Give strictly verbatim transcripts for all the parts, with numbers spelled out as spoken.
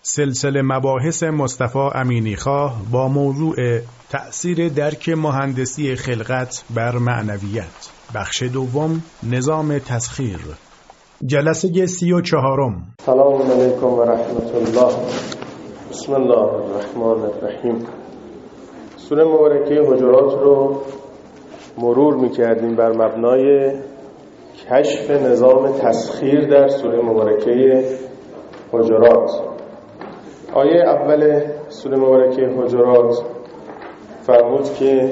سلسله مباحث مصطفی امینیخواه با موضوع تأثیر درک مهندسی خلقت بر معنویت، بخش دوم، نظام تسخیر، جلسه سی و چهارم. سلام علیکم و رحمت الله. بسم الله الرحمن الرحیم. سوره مبارکه حجرات رو مرور می‌کردیم بر مبنای کشف نظام تسخیر در سوره مبارکه حجرات. آیه اول سوره مبارکه حجرات فرمود که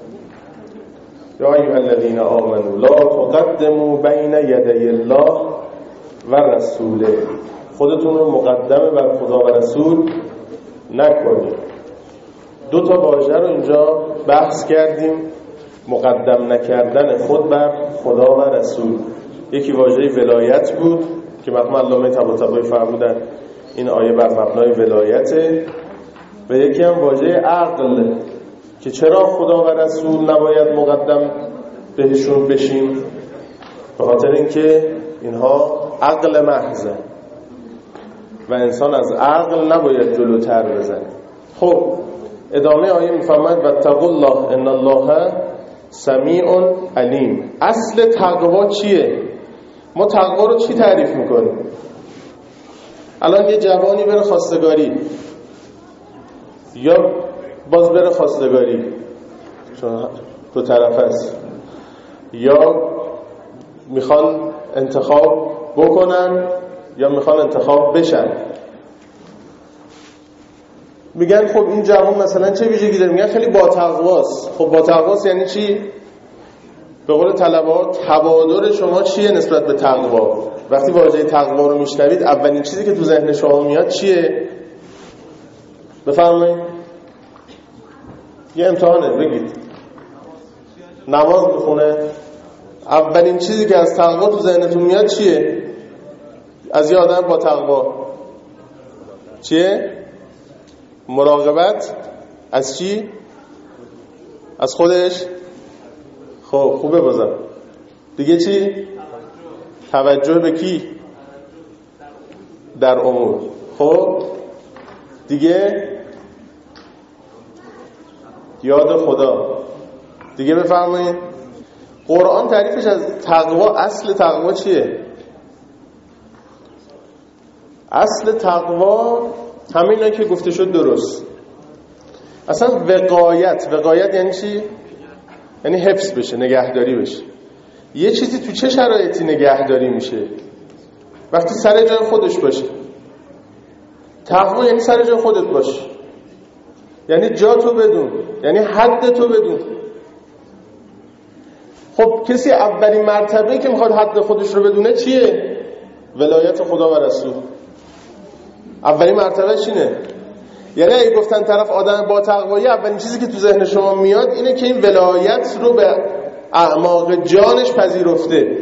یا ایها الذین آمنوا لا تقدموا بین یدی الله و رسوله. خودتون رو مقدم بر خدا و رسول نکنید. دو تا واژه رو اینجا بحث کردیم، مقدم نکردن خود بر خدا و رسول. یکی واژه ولایت بود که مرحوم علامه طباطبایی فرمودن این آیه بر مبنای ولایته، و یکی هم واژه عقل که چرا خدا و رسول نباید مقدم بهشون بشیم، به خاطر اینکه اینها عقل محضه و انسان از عقل نباید جلوتر بزنه. خب ادامه آیه میفرماید واتقوا الله ان الله سمیع علیم. اصل تقوا چیه؟ ما تقوا رو چی تعریف میکنیم؟ الان یه جوانی بره خواستگاری یا باز بره خواستگاری، چون دو طرف هست، یا میخوان انتخاب بکنن یا میخوان انتخاب بشن. میگن خب این جوان مثلا چه ویژگی داره؟ میگن خیلی با تقواست. خب با تقواست یعنی چی؟ به قول طلبات تبادر شما چیه نسبت به تقوا؟ وقتی واژه تقوا رو میشنوید اولین چیزی که تو ذهن شما میاد چیه؟ بفرمایید. یه امتحانه، بگید. نماز میخونه. اولین چیزی که از تقوا تو ذهنتون میاد چیه؟ از یه آدم با تقوا چیه؟ مراقبت از چی؟ از خودش. خب خوبه بازم. دیگه چی؟ توجه به کی؟ در امور. خب دیگه یاد خدا. دیگه بفرمایید. قرآن تعریفش از تقوا، اصل تقوا چیه؟ اصل تقوا همینه که گفته شد درست. اصلا وقایت، وقایت یعنی چی؟ یعنی حفظ بشه، نگهداری بشه. یه چیزی تو چه شرایطی نگهداری میشه؟ وقتی سر جای خودش باشه. تقوا یعنی سر جای خودت باشه، یعنی جا تو بدون، یعنی حد تو بدون. خب کسی اولین مرتبه که میخواد حد خودش رو بدونه چیه؟ ولایت خدا و رسول. اولین مرتبه چینه؟ یعنی اگه گفتن طرف آدم با تقوایی، اولین چیزی که تو ذهن شما میاد اینه که این ولایت رو به اعماق جانش پذیرفته.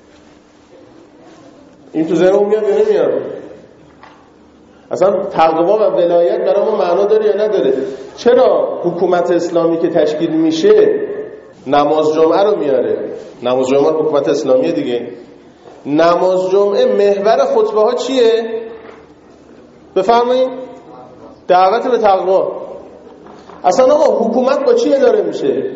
این تو ذهن میاد یا نمیاد؟ اصلا تقوا و ولایت برای ما معنا داره یا نداره؟ چرا حکومت اسلامی که تشکیل میشه نماز جمعه رو میاره؟ نماز جمعه حکومت اسلامیه دیگه. نماز جمعه محور خطبه ها چیه؟ بفرمایید. دعوت به تقوا. اصلا آقا حکومت با چی اداره میشه؟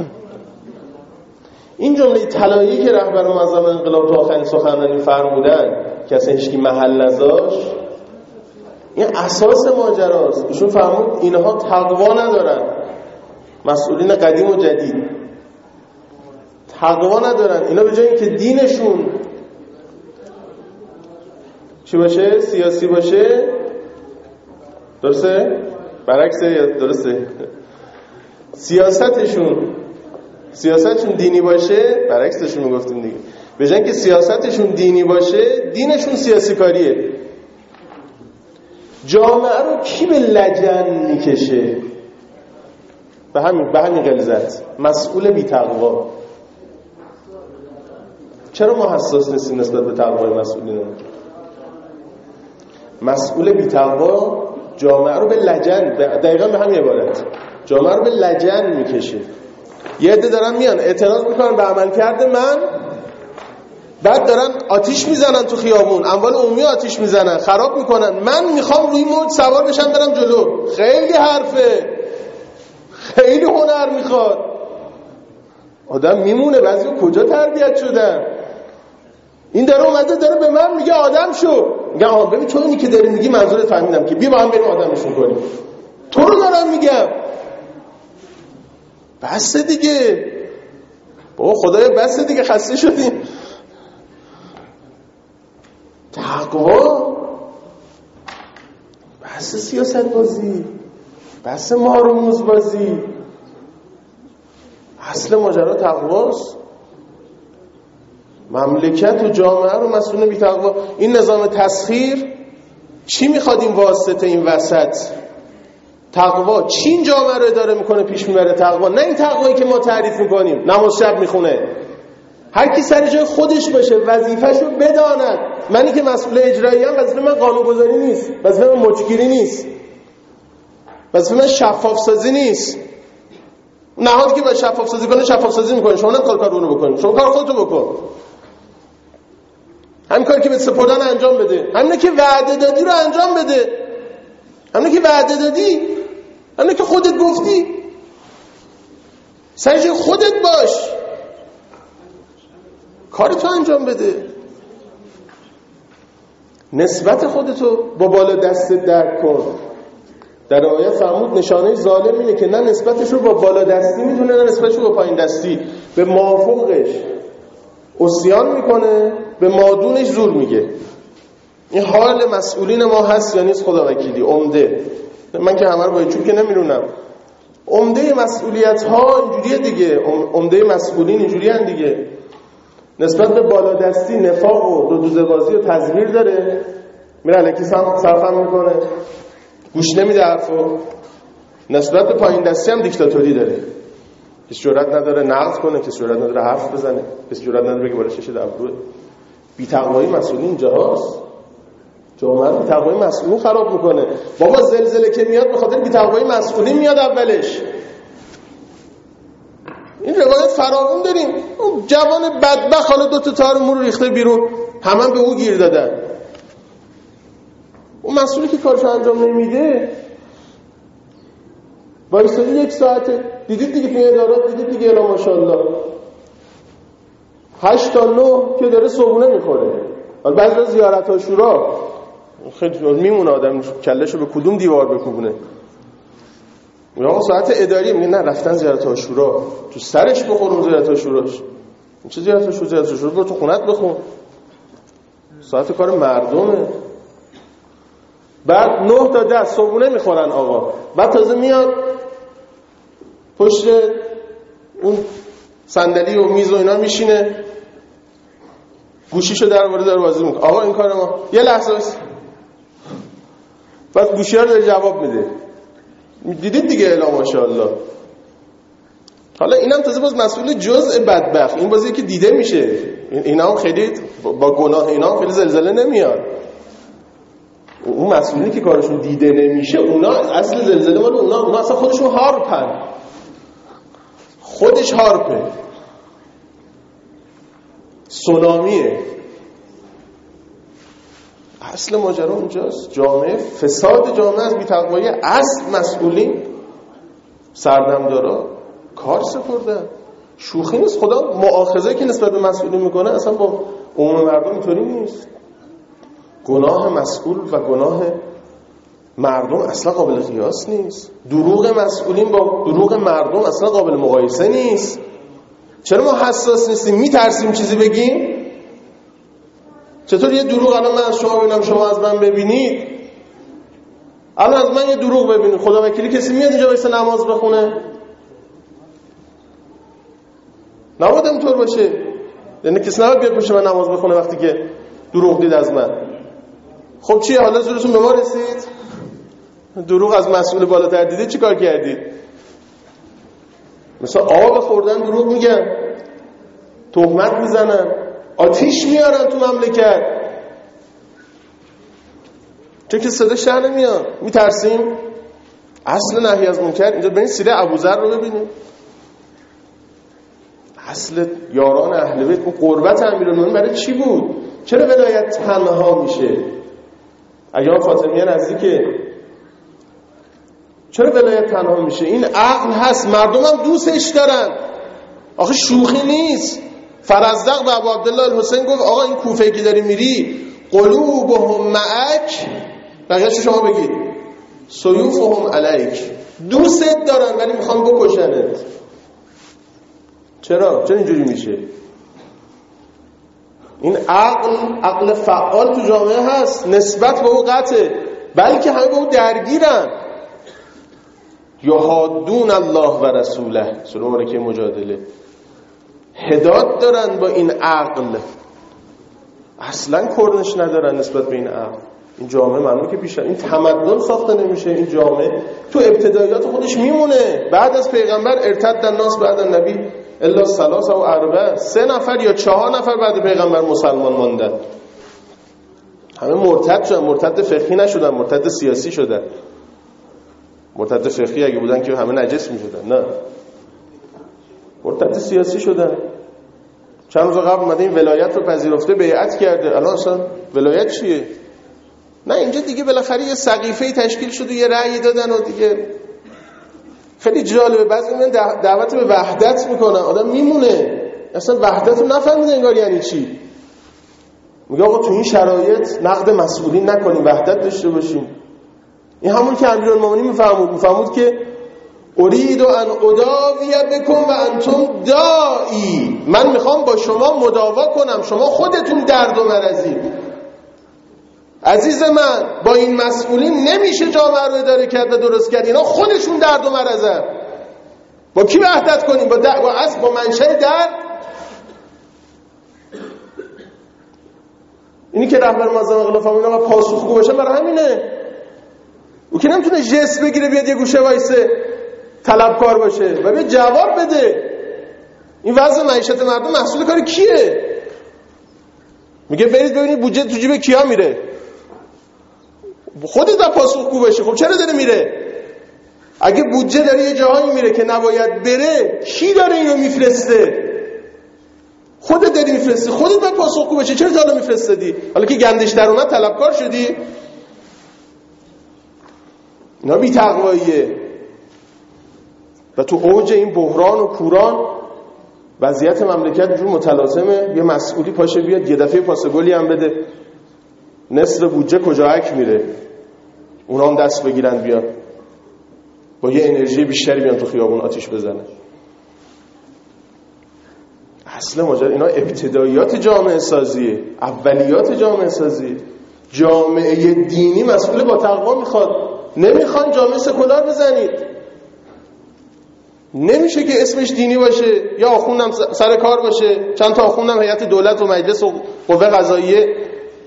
این جمله طلایی که رهبر معظم انقلاب تو آخرین سخنرانی فرمودن که اصلا هیچکی محل نذاشت، این اساس ماجراست. ایشون فرمود اینها تقوا ندارن، مسئولین قدیم و جدید تقوا ندارن. اینا به جای اینکه دینشون چی باشه؟ سیاسی باشه. درسته؟ برعکسه یا درسته؟ سیاستشون سیاستشون دینی باشه، برعکسشون میگفتیم دیگه. به جای اینکه سیاستشون دینی باشه، دینشون سیاسی کاریه. جامعه رو کی به لجن میکشه؟ به همین به همین غلظت مسئول بی تقوا. چرا ما حساس نیستیم نسبت به تقوای مسئولین؟ مسئول بی تقوا جامعه رو به لجن، دقیقا به همین عبارت، جامعه رو به لجن میکشه. یه عده دارن میان اعتراض میکنن به عمل کرده من، بعد دارن آتیش میزنن تو خیابون، اموال عمومی آتیش میزنن، خراب میکنن. من میخوام روی موج سوار بشم برم جلو. خیلی حرفه، خیلی هنر میخواد. آدم میمونه بعضی کجا تربیت شدن. این داره اومده داره به من میگه آدم شو. میگم آها ببین تو اینی که داری میگی منظورت فهمیدم که بیا با هم بریم آدمشون کنیم. تو رو دارم میگم. بس دیگه بابا، خدایا بس دیگه، خسته شدیم. تقوا بس سیاست بازی، بس مارموز بازی. اصل ماجرا تقواست. مملکت و جامعه رو مسئول بی تقوا. این نظام تسخیر چی میخواد این واسطه این وسط؟ تقوا چین جامعه رو اداره میکنه پیش میبره. تقوا نه این تقوایی که ما تعریف میکنیم، نماز شب میخونه. هر کی سر جای خودش باشه، وظیفه‌شو بداند. منی که مسئول اجرایی ام، وظیفه من قانون‌گذاری نیست، وظیفه من مچگیری نیست، وظیفه من شفاف سازی نیست. نهادی که باید شفاف سازی کنه شفاف سازی میکنه. شما نمیخواد کار اونو بکنی، شما کار خودتو بکن. همین کاری که به سپردن انجام بده، همین که وعده دادی رو انجام بده، همین که وعده دادی، همین که خودت گفتی، سر جای خودت باش، کارتو انجام بده. نسبت خودتو با بالا دستت درک کن. در آیه فرمود نشانه ظالم اینه که نه نسبتش رو با بالا دستی میدونه، نه نسبتش رو با پایین دستی. به مافوقش عصیان میکنه، به مادونش زور میگه. این حال مسئولین ما هست یا نیست؟ خدا وکیلی. عمده من که همه رو با چوب که نمیرونم. عمده مسئولیت ها اینجوریه دیگه. عمده مسئولین اینجوری هن دیگه. نسبت به بالا دستی نفاق و دو دوزه بازی و تزویر داره، میره الکی صرفم میکنه، گوش نمیده حرفو. نسبت به پایین دستی هم دیکتاتوری داره. کسی جرئت نداره نقد کنه، کسی جرئت نداره حرف بزنه، کسی جرئت نداره بگه بالا شش دبروه. بی‌تقوایی مسئولین اینجاست. جامعه بی‌تقوایی مسئولین خراب میکنه. بابا زلزله که میاد به خاطر بی‌تقوایی مسئولین میاد اولش. این روایت فراوون داریم. اون جوان بدبخت حالا دو تا تار مو رو ریخته بیرون، همه به او گیر دادن. اون مسئولی که کارشو انجام نمیده وایسادی یک ساعته. دیدید دیگه توی ادارات، دیدید دیگه الا ماشاءالله هشت تا نه که داره صبحونه میخوره. حالا بعضی از زیارت ها شورا خیلی میمونه آدم کلهشو به کدوم دیوار بکوبونه. یا ساعت اداری میگه نه رفتن زیارت عاشورا، تو سرش بخورم زیارت عاشوراش. این چه زیارت عاشورا؟ زیارت عاشورا برو تو خونت بخون. ساعت کار مردمه. بعد نه تا ده صبحونه میخورن آقا. بعد تازه میاد پشت اون صندلی و میز و اینا میشینه، گوشیشو در آورده داره بازی میکنه. آقا این کار ما یه لحظه است. بعد گوشی‌ها رو داره جواب میده. دیدید دیگه الا ماشاءالله. حالا اینم تازه باز مسئول جزء بدبخت. این بازی که دیده میشه. اینا هم خیلی با گناه اینا هم خیلی زلزله نمیاد. اون مسئولی که کارشون دیده نمیشه، اونا اصل زلزله مال اونا، اونا اصلا خودشون هارپن. خودش هارپه. سونامیه. اصل ماجرا اونجاست. جامعه، فساد جامعه از بی‌تقوایی اصل مسئولین سردمدارا کار سپردن. شوخی نیست. خدا مؤاخذه که نسبت به مسئولین میکنه اصلا با عموم مردم اینطوری نیست. گناه مسئول و گناه مردم اصلا قابل قیاس نیست. دروغ مسئولین با دروغ مردم اصلا قابل مقایسه نیست. چرا ما حساس نیستیم؟ میترسیم چیزی بگیم؟ چطور یه دروغ الان من از شما ببینم شما از من ببینید؟ الان از من یه دروغ ببینید، خدا وکیلی کسی میاد اینجا وایسه نماز بخونه؟ نباید اینطور باشه. یعنی کسی نباید بیاد پشت من نماز بخونه وقتی که دروغ دید از من. خب چیه حالا زورتون به ما رسید؟ دروغ از مسئول بالاتر دیدید چی کار کردید؟ مثلا آب خوردن دروغ میگن، تهمت میزنن، آتیش میارن تو مملکت. چون که صدا شهر نمیاد. میترسیم. اصل نهی از منکر اینجا. ببینید سیره ابوذر رو ببینید. اصل یاران اهل بیت، اون قربت امیرالمومنین برای چی بود؟ چرا ولایت تنها میشه؟ ایام فاطمیه نزدیکه، چرا ولایت تنها میشه؟ این عقل هست، مردم هم دوستش دارن، آخه شوخی نیست. فرزدق به ابو عبدالله الحسین گفت آقا این کوفه که داری میری قلوبهم معک، بقیه‌شو شما بگید، سیوفهم علیک، دوستت دارن ولی میخوان بکشنت. چرا؟ چرا اینجوری میشه؟ این عقل، عقل فعال تو جامعه هست، نسبت به او قطعه، بلکه همه به او درگیرن. یحادون الله و رسوله، سوره مبارکه مجادله. هدایت دارن با این عقل، اصلا کرنش ندارن نسبت به این عقل. این جامعه معلومه که بیشتر این تمدن ساخته نمیشه. این جامعه تو ابتدایات خودش میمونه. بعد از پیغمبر ارتد الناس بعد النبی الا ثلاثه و اربعه، سه نفر یا چهار نفر بعد پیغمبر مسلمان ماندن، همه مرتد شدن. مرتد فقهی نشدن، مرتد سیاسی شدن. مرتد فقهی اگه بودن که همه نجس میشدن، نه، مرتد سیاسی شدن. چند روز قبل اومده این ولایت رو پذیرفته، بیعت کرده. الان اصلا ولایت چیه؟ نه، اینجا دیگه بالاخره یه سقیفه‌ای تشکیل شد و یه رأی دادن و دیگه خیلی جالبه. بعضی من دعوت به وحدت میکنن، آدم میمونه اصلا وحدت رو نفهمیده انگار یعنی چی. میگه آقا تو این شرایط نقد مسئولین نکنیم، وحدت داشته باشیم. این همون که امیرالمومنین میفهمود میفهمود که ارید ان اداوی بکم و انتم دائی، من میخوام با شما مداوا کنم، شما خودتون درد و مرضید. عزیز من، با این مسئولین نمیشه جامعه رو اداره کرد و درست کرد، اینا خودشون درد و مرضن. با کی وحدت کنیم؟ با در... با اصل با منشأ درد. اینی که رهبر معظم انقلاب اینا پاسخگو باشه برای همینه. او که نمیتونه جست بگیره بیاد یه گوشه وایسه طلبکار باشه و بیاد جواب بده. این وضع معیشت مردم محصول کار کیه؟ میگه برید ببینید بودجه تو جیب کیا میره. خودت با پاسخگو باشی. خب چرا داره میره؟ اگه بودجه داره یه جاهایی میره که نباید بره، کی داره اینو میفرسته؟ خودت داری میفرستی، خودت با پاسخگو باشی. چرا تا حالا میفرستادی؟ حالا که گندش در اومد طلبکار شدی؟ اینا بی تقواییه. و تو اوج این بحران و کوران وضعیت مملکت جور متلازمه. یه مسئولی پاشه بیاد یه دفعه پاس گلی هم بده، نصف بودجه کجاک میره، اونا هم دست بگیرن بیان با یه انرژی بیشتری بیان تو خیابون آتیش بزنن. اصل ماجرا اینا ابتداییات جامعه سازیه، اولیات جامعه سازی. جامعه دینی مسئول با تقوا میخواد. نمیخوان جامعه سکولار بزنید. نمیشه که اسمش دینی باشه یا آخوندم سر کار باشه، چند تا آخوندم هیئت دولت و مجلس و قوه قضاییه،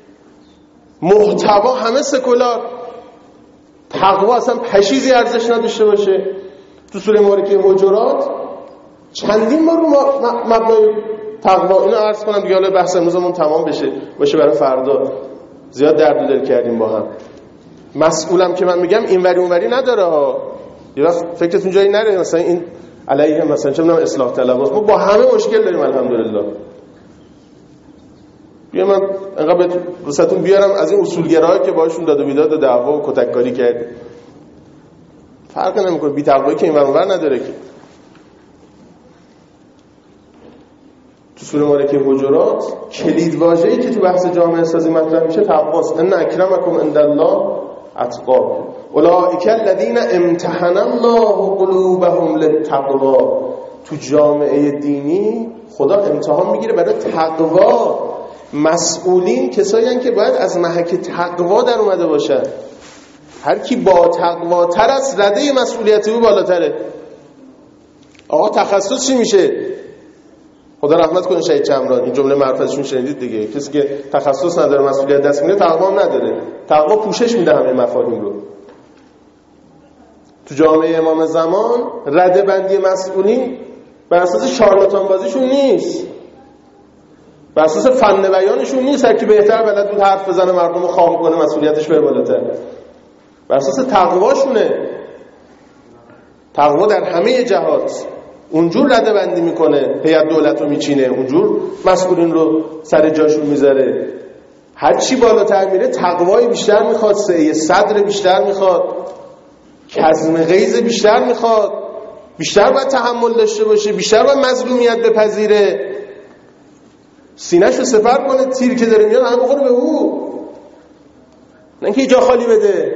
محتوا همه سکولار. تقوا اصلا پشیزی ارزش نداشته باشه. تو سوره مبارکه حجرات چندین بار رو مبنای تقوا، اینو عرض کنم دیگه، حالا بحث امروزمون تمام بشه باشه برای فردا. زیاد درد و دل کردیم با هم. مسئولم که من میگم اینوری اونوری نداره ها. یه وقت فکرتون جایی نره مثلا این علیه مثلا چه میدونم اصلاح طلباست. ما با همه مشکل داریم الحمدلله. بیا من انقدر واسهتون بیارم از این اصولگرایی که باهاشون داد و بیداد و دعوا و کتککاری کرد. فرق نمیکنه، بی تقوایی که اینور اونور نداره که. تو سوره مبارکه حجرات کلید واژه‌ای که تو بحث جامعه سازی مطرح میشه تقواست. ان اکرمکم عند الله اتقاکم اولئک الذین امتحن الله قلوبهم للتقوا. تو جامعه دینی خدا امتحان میگیره برای تقوا. مسئولین کسایی هستند که باید از محک تقوا در اومده باشن. هر کی با تقوا تر از رده مسئولیت او بالاتره. آقا تخصص چی میشه؟ خدا رحمت کنه شهید چمران، این جمله معروفشون شنیدید دیگه. کسی که تخصص نداره مسئولیت دست میگیره تقوا هم نداره. تقوا پوشش میده همه مفاهیم رو. تو جامعه امام زمان رده بندی مسئولین بر اساس شارلاتان بازیشون نیست، بر اساس فن بیانشون نیست. هر کی بهتر بلد بود حرف بزنه مردم رو خام کنه مسئولیتش بره بالاتر. بر اساس تقواشونه. تقوا در همه جهات. اونجور رده بندی میکنه، هیئت دولت رو میچینه، اونجور مسئولین رو سر جاشون میذاره. هر چی بالاتر میره تقوای بیشتر میخواد، سعی صدر بیشتر میخواد، کظم غیظ بیشتر میخواد، بیشتر باید تحمل داشته باشه، بیشتر باید مظلومیت بپذیره، سینه‌شو سپر کنه، تیر که داره میاد هم بخوره به او، نه اینکه جا خالی بده.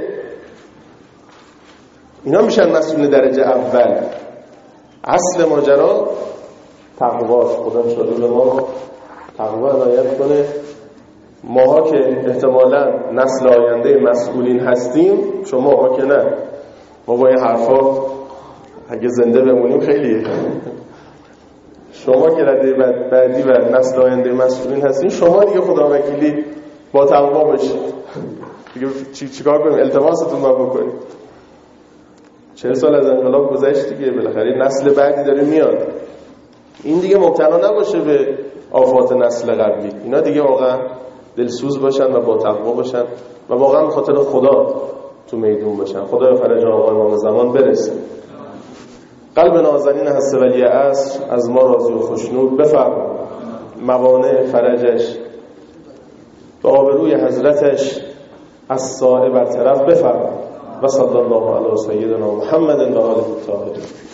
اینا میشن مسئول درجه اول. اصل ماجرا تقواست. خدا انشاءالله به ما تقوا عنایت کنه. ماها که احتمالاً نسل آینده مسئولین هستیم، شما که نه، ما با این حرفا اگه زنده بمونیم خیلیه. شما که رده بعدی و نسل آینده مسئولین هستیم، شما دیگه خدا وکیلی با تقوا باشید. دیگه چی چیکار کنیم؟ التماستون ما بکنیم. چهل سال از انقلاب گذشت دیگه، بالاخره نسل بعدی داره میاد. این دیگه مبتلا نباشه به آفات نسل قبلی. اینا دیگه واقعا دلسوز باشن و با تقوا باشن و واقعا به خاطر خدا تو میدون باشن. خدا فرج آقا امام زمان برسه. قلب نازنین هست ولی عصر از ما راضی و خوشنود بفرما. موانع فرجش به آبروی حضرتش از سایه برطرف بفرما. و صلی الله علی سیدنا محمد و آله الطاهرین.